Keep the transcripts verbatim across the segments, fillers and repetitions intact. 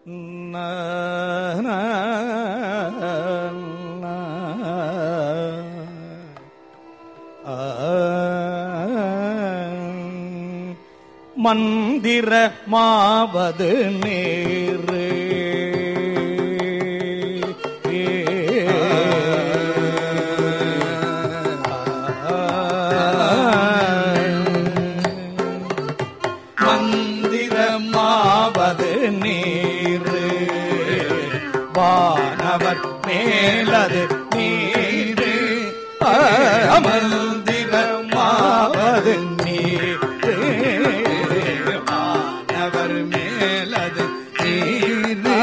மந்திரமாவது நேரு மந்திரமாவது நீரு வானவர் மேலது நீரு மந்திரமாவது நீரு வானவர் மேலது நீரு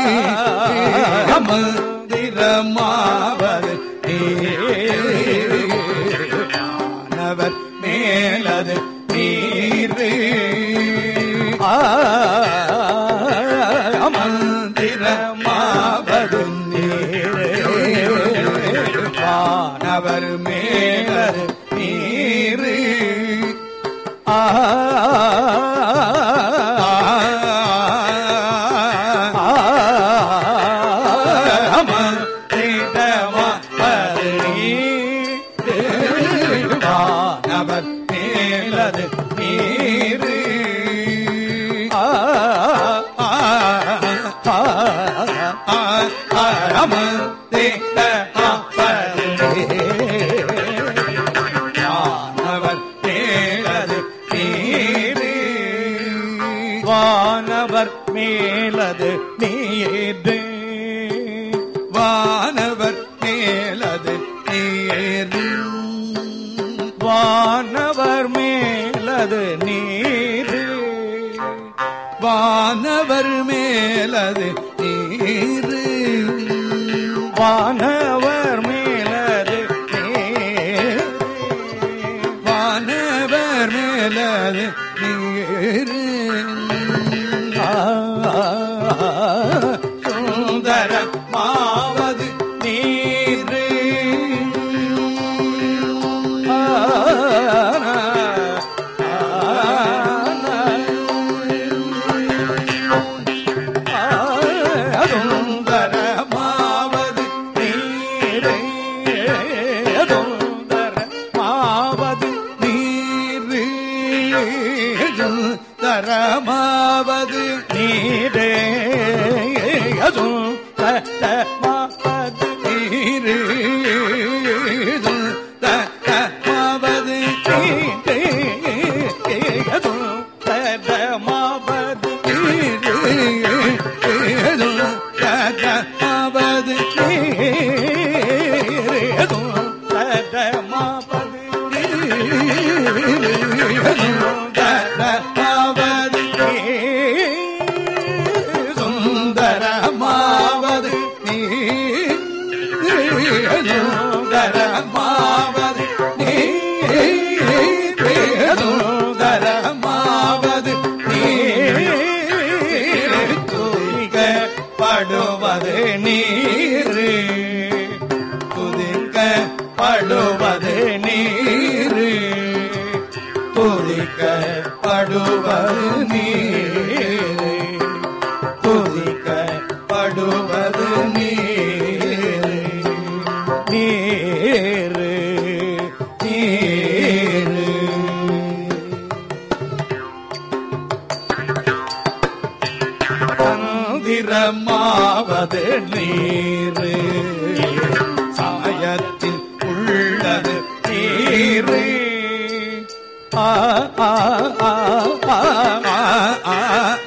மந்திரமாவது நீரு வானவர் மேலது நீரு மந்திரமாவது நீரு வானவர் மேலது நீரு வானவர் மேலது நீரு வானவர் மேலது நீரு வானவர் மேலது நீரு வானவர் மேலது நீரு வானவர் மேலது நீரு வானவர் மேலது நீரு வானவர் மேலது நீரு சுந்தரமாவது நீரு சுந்தரமாவது நீரு சுந்தரமாவது நீரு சுந்தரமாவது நீரே சுந்தரமாவது நீரு சுந்தரமாவது நீரே சுந்தரமாவது நீரு சுந்தரமாவது நீரு சுந்தரமாவது சுந்தரமாவது சுந்தரமாவது சுந்தரமாவது துதிக்கப்படுவது நீரு துதிக்கப்படுவது நீரு துதிக்கப்படுவது நீரு துதிக்கப்படுவது நீரு நீரு நீரு மந்திரமாவது நீரு சமயத்தில் உள்ளது நீரு ஆ ஆ ஆ ஆ ஆ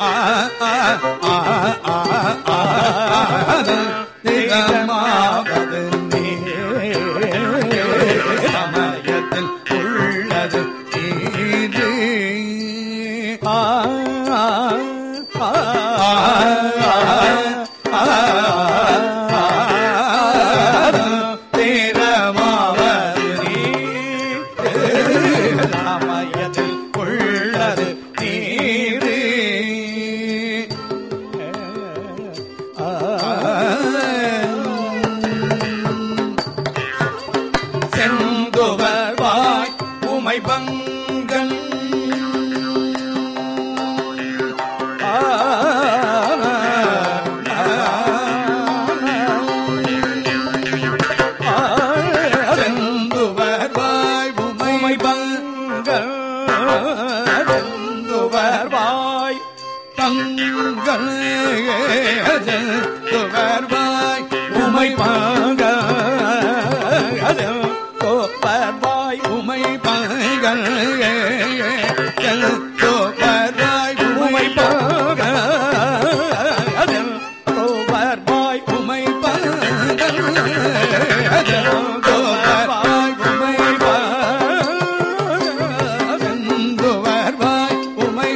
மந்திரமாவது நீரு சமயத்தில் உள்ளது நீரு ஆ தேரமாவது நீரு சமயத்தில் உள்ளது நீரு செந்துவர் வாய் உமை பங்கன் துவர்வாய் உமை பாகல் கோப்பர்வாய் உமை பாகல் கோப்பர்வாய் உமை பாகல் கோப்பர்வாய் உமை பாகல் கோப்பர்வாய் உமை பாகல் உமை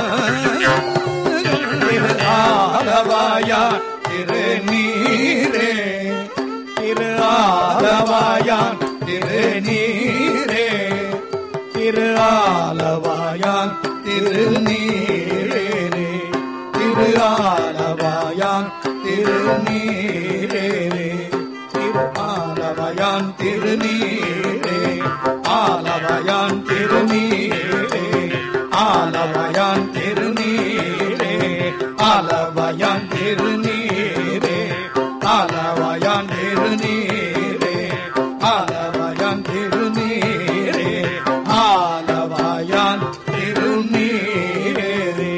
பாகல் ஆலவாயா திருநீரே திரு ஆலவாயான் திருநீரே திரு ஆலவாயான் திருநீரே திரு ஆலவாயான் திருநீரே திரு ஆலவாயான் திருநீரே ஆலவாயான் திருநீரே ஆலவாயான் திருநீரே ஆலவாயான் திருநீரே ஆலவாயான் திருநீரே ஆலவாயான் திருநீரே ஆலவாயான் திருநீரே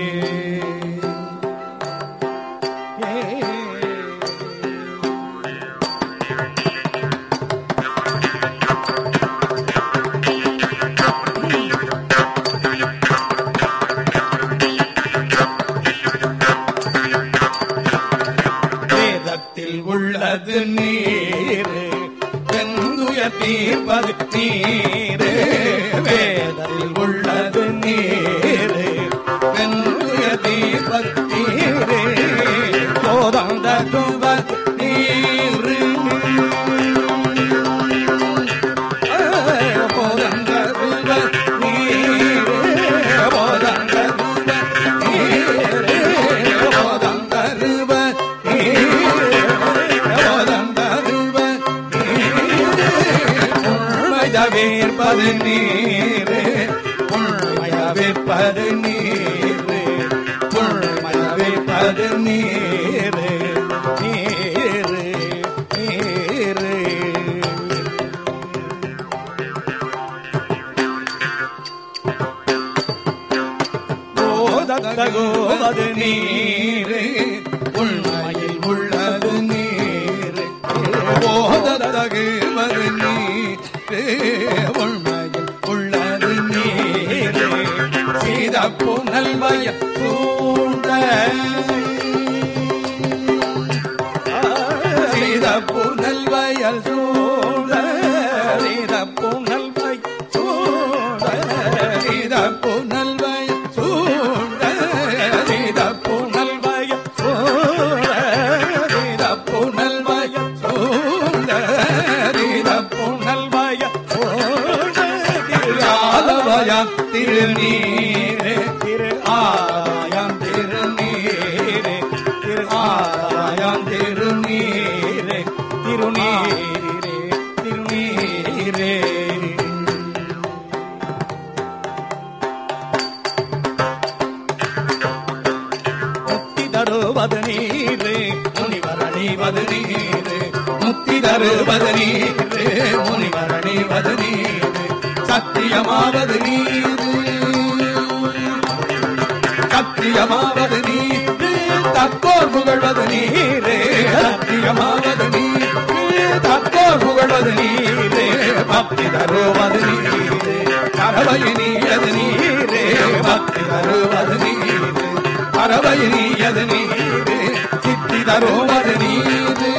வேதத்தில் உள்ளது நீரு வெந்துய தீர்ப்பது நீரு வேதத்தில் உள்ளது நீரு வெந்துய தீர்ப்பது நீரு போதந்த குவது நீரு போதந்த குவது நீரு போதந்த குவது நீரு போதந்த வேற்பது நீரு உள்மயவேற்பது நீரு உள்மயவேற்பது நீரு நீரு நீரு போதத்தகோவது நீரு உள்மயில் உள்ளது நீரு போதத்தகுவது நீரு உள்மயில் உள்ளது நீரு சீதப்பு நல்வய சூழ்ந்த சீதப்பு நல்வயல் சூழ்ந்த சீதப்பு நல்வய சூழ்ந்த சீதப்பு நல்வய சூழ்ந்த சீதப்பு நல்வய சூழ்ந்த சீதப்பு நல்வய சூழ்ந்த சீதப்பு நல்வய சூழ்ந்த திரு ஆலவாயான் திருநீரே திரு ஆலவாயான் திருநீரே திரு ஆலவாயான் திருநீரே திருநீரே திருநீரே முக்தி தருவது நீரு முனிவரணிவது நீரு முக்தி தருவது நீரு முனிவரணிவது நீரு சத்தியமாவது நீரு சத்தியமாவது நீரு தக்கோர் புகழ்வது நீரே சத்தியமாவது நீரு தக்கோர் புகழ்வது நீரே பக்தி தருவது நீரே பறவை நீயது நீரே பக்தி தருவது நீரு பறவை நீயது நீரு சித்தி தருவது நீரு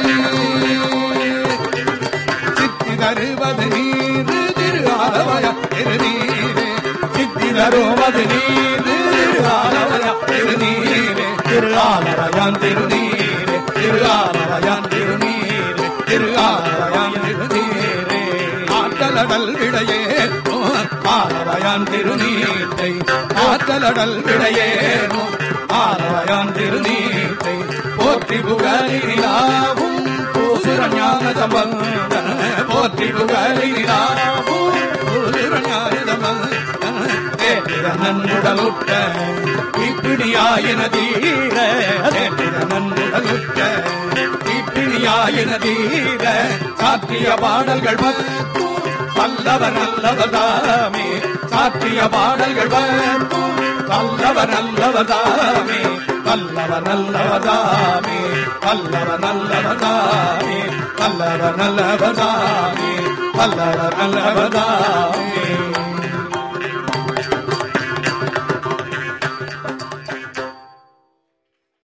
சித்தி தருவது நீரு திரு ஆலவாயா திருநீரே சித்தி தருவது நீரு ஆலவாயா திருநீரே திரு ஆலவாயான் திருநீரே திரு ஆலவாயான் திருநீரே திரு ஆலவாயான் திருநீரே ஆற்றலடல் விடையே ஆலவாயான் திருநீரை ஆற்றலடல் விடையே ஆலவாயான் திருநீரை போற்றி புகழிலாவும் பூசுரஞான சம்பந்தன போற்றி புகழிலாவும் பூசுரஞான சம்பந்தன தேற்றிட நன்னுடலுற்ற இப்பிடியாயின தீர தேற்றிட நன்னுடலுற்ற இப்பிடியாயின தீர சாற்றிய பாடல்கள் பத்தும் வல்லவர் நல்லவதாமே சாற்றிய பாடல்கள் பத்தும் வல்லவர் நல்லவதாமே வல்லவ நல்லவதாமே வல்லவ நல்லவதாமே வல்லவ நல்லவதாமே வல்லவ நல்லவதாமே